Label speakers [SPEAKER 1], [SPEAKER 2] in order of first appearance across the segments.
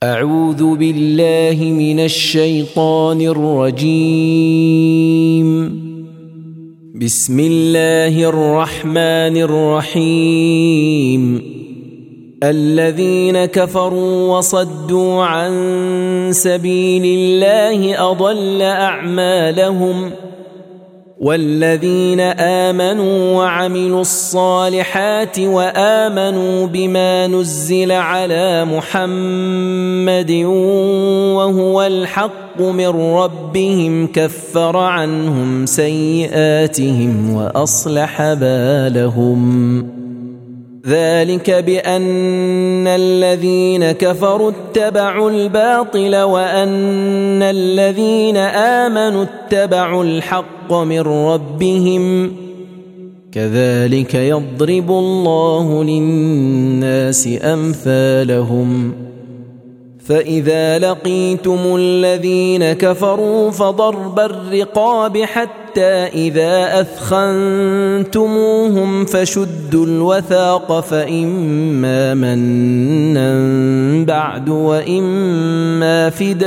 [SPEAKER 1] أعوذ بالله من الشيطان الرجيم. بسم الله الرحمن الرحيم. الذين كفروا وصدوا عن سبيل الله أضل أعمالهم، والذين آمنوا وعملوا الصالحات وآمنوا بما نزل على محمد وهو الحق من ربهم كفر عنهم سيئاتهم وأصلح بالهم. ذلك بأن الذين كفروا اتبعوا الباطل وأن الذين آمنوا اتبعوا الحق من ربهم، كذلك يضرب الله للناس أمثالهم. فإذا لقيتم الذين كفروا فضرب الرقاب حتى إذا أثخنتموهم فشدوا الوثاق، فإما منا بعد وإما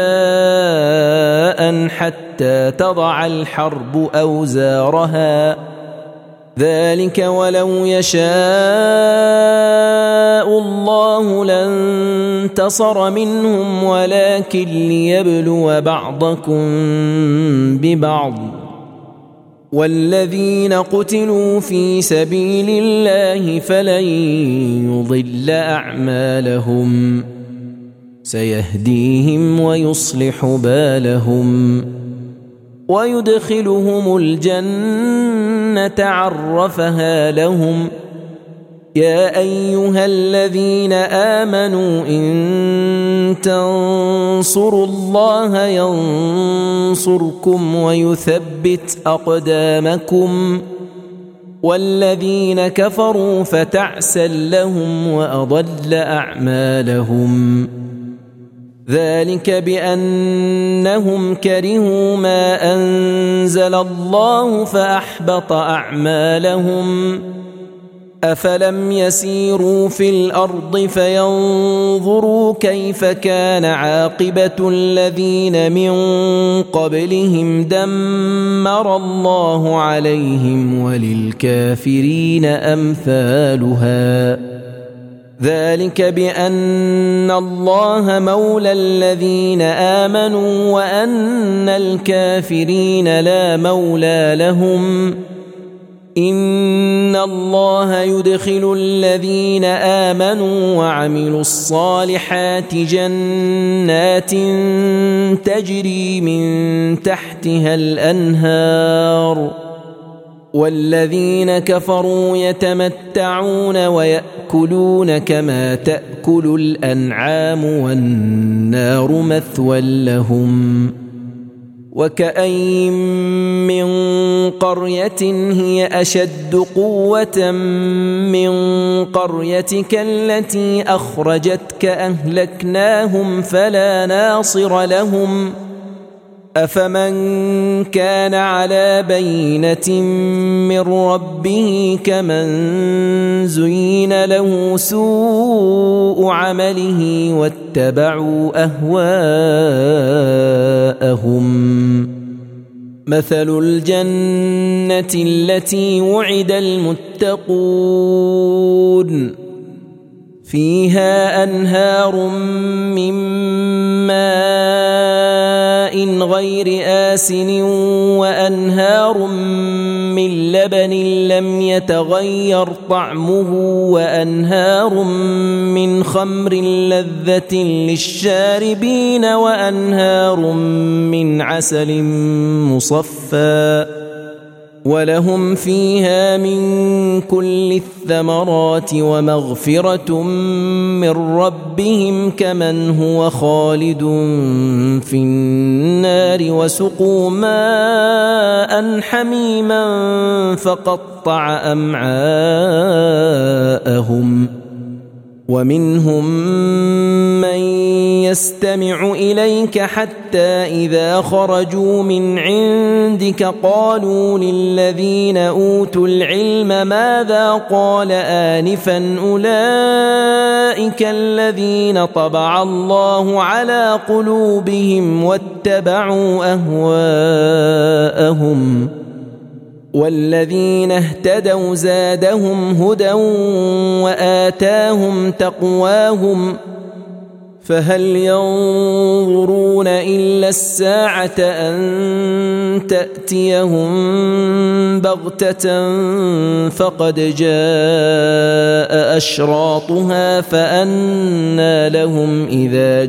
[SPEAKER 1] فداء حتى تضع الحرب أوزارها، ذلك ولو يشاء الله لانتصر منهم ولكن ليبلو بعضكم ببعض. والذين قتلوا في سبيل الله فلن يضل أعمالهم، سيهديهم ويصلح بالهم ويدخلهم الجنة عرفها لهم. يا أيها الذين آمنوا إن تنصروا الله ينصركم ويثبت أقدامكم، والذين كفروا فتعسا لهم وأضل أعمالهم. ذلك بأنهم كرهوا ما أنزل الله فأحبط أعمالهم. أفلم يسيروا في الأرض فينظروا كيف كان عاقبة الذين من قبلهم دمر الله عليهم وللكافرين أمثالها. ذلك بأن الله مولى الذين آمنوا وأن الكافرين لا مولى لهم. إن الله يدخل الذين آمنوا وعملوا الصالحات جنات تجري من تحتها الأنهار، والذين كفروا يتمتعون ويأكلون كما تأكل الأنعام والنار مثوى لهم. وكأين من قرية هي أشد قوة من قريتك التي أخرجتك أهلكناهم فلا ناصر لهم. أفمن كان على بينة من ربه كمن زين له سوء عمله واتبعوا أهواءهم. مثل الجنة التي وعد المتقون فيها أنهار من ماء غير آسن وأنهار من لبن لم يتغير طعمه وأنهار من خمر لذة للشاربين وأنهار من عسل مصفى، ولهم فيها من كل الثمرات ومغفرة من ربهم كمن هو خالد في النار وسقوا ماء حميما فقطع أمعاءهم. ومنهم من يستمع إليك حتى إذا خرجوا من عندك قالوا للذين أوتوا العلم ماذا قال آنفا أولئك الذين طبع الله على قلوبهم واتبعوا أهواءهم والذين اهتدوا زادهم هدى وآتاهم تقواهم فهل ينظرون إلا الساعة أن تأتيهم بغتة فقد جاء أشراطها فأنى لهم إذا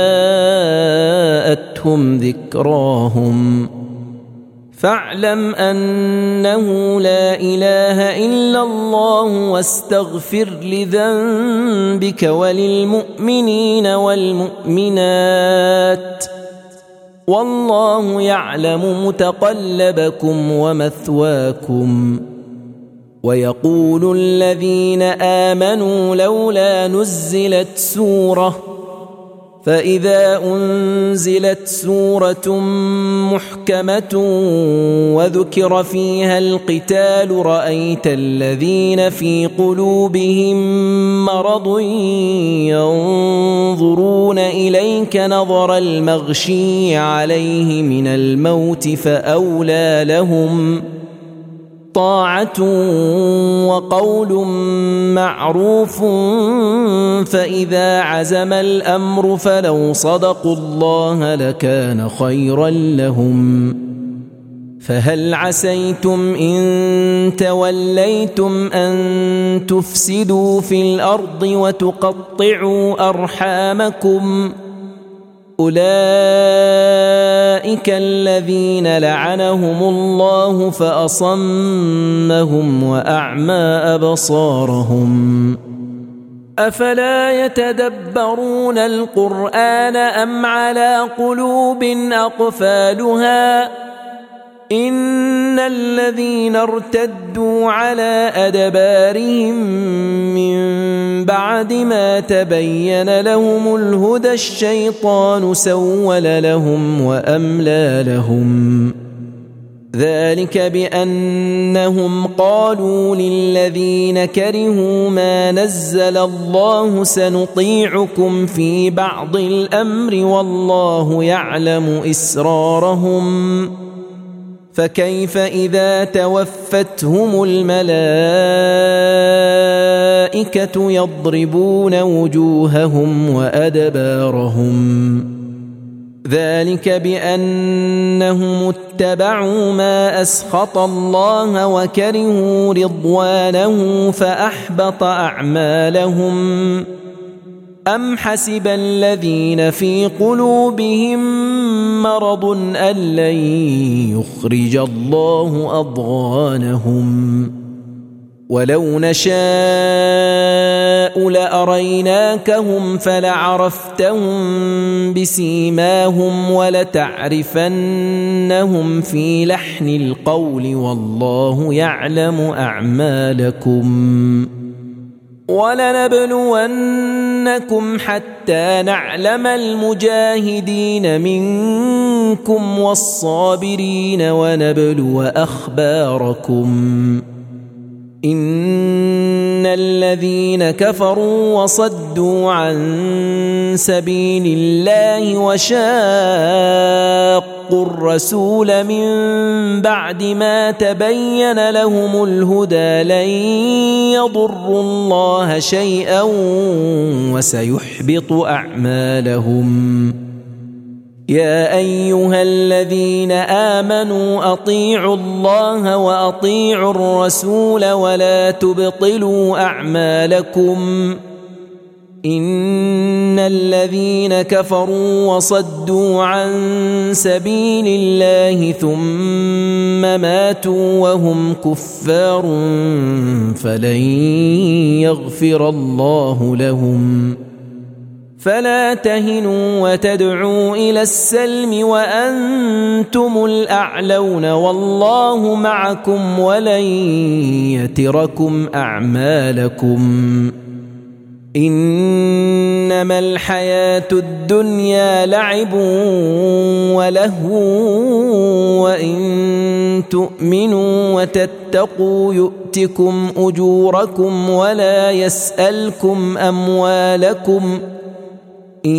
[SPEAKER 1] جاءتهم ذكراهم فاعلم أنه لا إله إلا الله واستغفر لذنبك وللمؤمنين والمؤمنات والله يعلم متقلبكم ومثواكم. ويقول الذين آمنوا لولا نزلت سورة فإذا أنزلت سورة محكمة وذكر فيها القتال رأيت الذين في قلوبهم مرض ينظرون إليك نظر المغشي عليه من الموت فأولى لهم طاعة وقول معروف فإذا عزم الأمر فلو صدقوا الله لكان خيرا لهم. فهل عسيتم إن توليتم أن تفسدوا في الأرض وتقطعوا أرحامكم أولئك الذين لعنهم الله فأصمهم وأعمى أبصارهم أفلا يتدبرون القرآن أم على قلوب أقفالها إن الذين ارتدوا على أدبارهم من بعد ما تبين لهم الهدى الشيطان سول لهم وأملى لهم ذلك بأنهم قالوا للذين كرهوا ما نزل الله سنطيعكم في بعض الأمر والله يعلم إسرارهم فكيف إذا توفتهم الملائكة يضربون وجوههم وأدبارهم ذلك بأنهم اتبعوا ما أسخط الله وكرهوا رضوانه فأحبط أعمالهم أم حسب الذين في قلوبهم مرض أن لن يخرج الله أضغانهم ولو نشاء لأريناكهم فلعرفتهم بسيماهم ولتعرفنهم في لحن القول والله يعلم أعمالكم ولنبلونكم حتى نعلم المجاهدين منكم والصابرين ونبلو أخباركم إن الذين كفروا وصدوا عن سبيل الله وشاقوا الرسول من بعد ما تبين لهم الهدى لن يضروا الله شيئا وسيحبط أعمالهم يا أيها الذين آمنوا أطيعوا الله وأطيعوا الرسول ولا تبطلوا أعمالكم إن الذين كفروا وصدوا عن سبيل الله ثم ماتوا وهم كفار فلن يغفر الله لهم فلا تهنوا وتدعوا إلى السلم وأنتم الأعلون والله معكم ولن يتركم أعمالكم إنما الحياة الدنيا لعب ولهو وإن تؤمنوا وتتقوا يؤتكم أجوركم ولا يسألكم أموالكم إن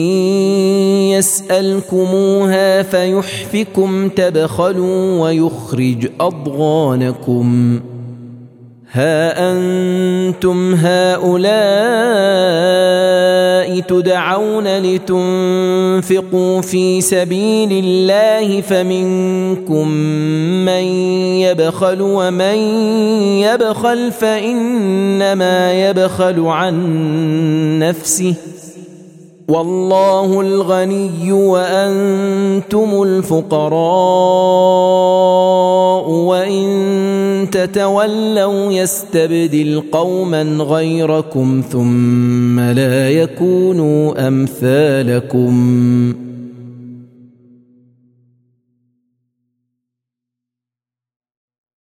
[SPEAKER 1] يسألكموها فيحفكم تبخلوا ويخرج أضغانكم ها أنتم هؤلاء تدعون لتنفقوا في سبيل الله فمنكم من يبخل ومن يبخل فإنما يبخل عن نفسه والله الغني وأنتم الفقراء وإن تتولوا يستبدل قوما غيركم ثم لا يكونوا أمثالكم